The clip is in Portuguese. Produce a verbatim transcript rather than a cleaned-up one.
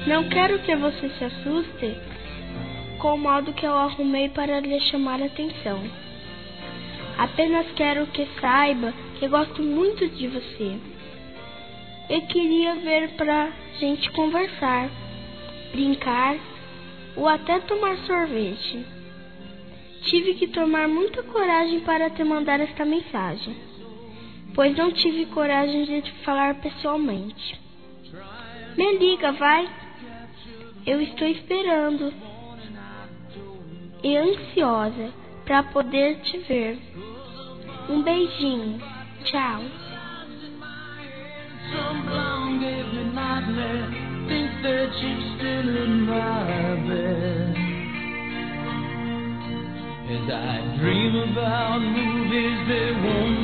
Não quero que você se assuste com o modo que eu arrumei para lhe chamar a atenção. Apenas quero que saiba que gosto muito de você. Eu queria ver pra gente conversar, brincar ou até tomar sorvete. Tive que tomar muita coragem para te mandar esta mensagem, pois não tive coragem de te falar pessoalmente. Me liga, vai. Eu estou esperando e ansiosa para poder te ver. Um beijinho. Tchau. Some blonde gave me nightmare. Think that she's still in my bed. As I dream about movies they won't